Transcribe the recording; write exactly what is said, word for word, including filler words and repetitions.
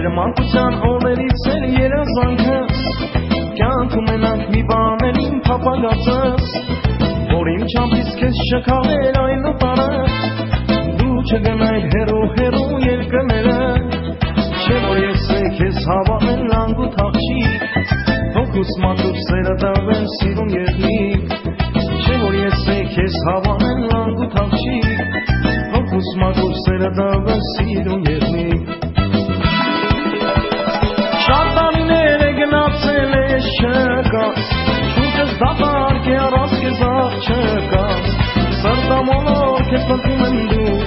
մեր մանկության օրերից էլ երազանքս կյանքում մենակ մի բան էլ իմ փափագածս որ իմ չափից քեզ շքաներ այն ու տարը դու չգնայր հերո հերո երկրները չէ որ ես քեզ հավանել լանգ ու թախչիկ հոգուս մատուր սերը դավեն սիրուն եղնիկ չէ որ ես քեզ հավանել լանգ ու թախչիկ հոգուս մատուր սերը դավեն սիրուն եղնիկ շատ տարիներ է գնացել ես չկաս շուրջս դատարկ է առած քեզ աղ չկաս սրտամոլոր քեզ պնդում եմ դու